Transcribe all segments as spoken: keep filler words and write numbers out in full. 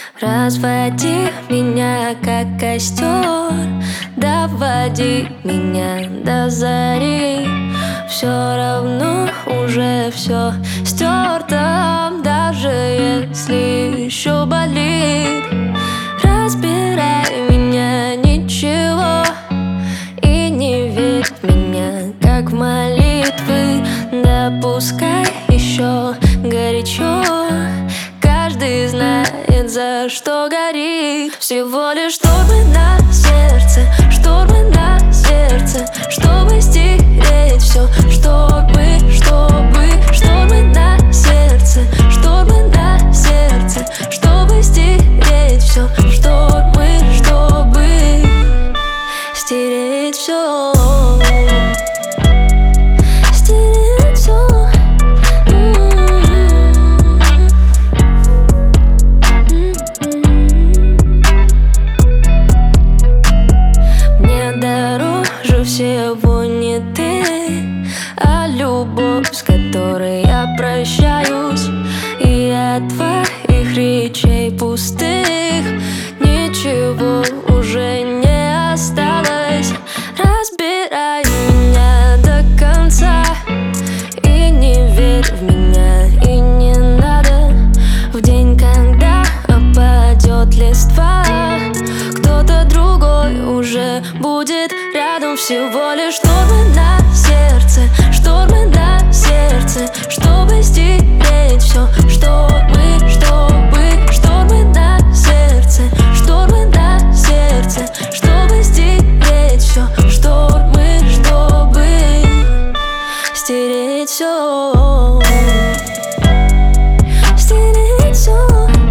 Разводи меня, как костер, доводи меня до зари. Все равно уже все стерто, даже если еще болит. Разбирай меня, ничего, и не верь в меня, как в молитвы. Допускай еще горячо, каждый знает, за что горит. Всего лишь штормы на сердце, штормы на сердце, чтобы стереть все, чтобы, чтобы. Штормы на сердце, штормы на сердце, чтобы стереть все, штормы, чтобы стереть все. Всего не ты, а любовь, с которой я прощаюсь. И от твоих речей пустых ничего уже не осталось. Разбирай меня до конца и не верь в меня, и не надо. В день, когда опадет листва, кто-то другой уже будет рядом. Всего лишь штормы на сердце, штормы на сердце, чтобы стереть все, штормы, чтобы. Штормы на сердце, штормы на сердце, чтобы стереть все, штормы, чтобы стереть все. Стереть все.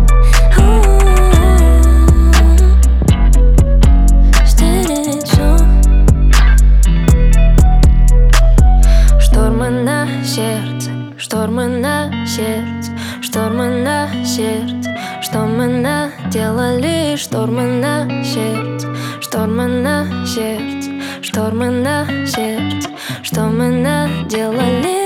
Штормы на сердце, штормы на сердце, что мы наделали? Штормы на сердце, штормы на сердце, штормы на сердце, что мы наделали?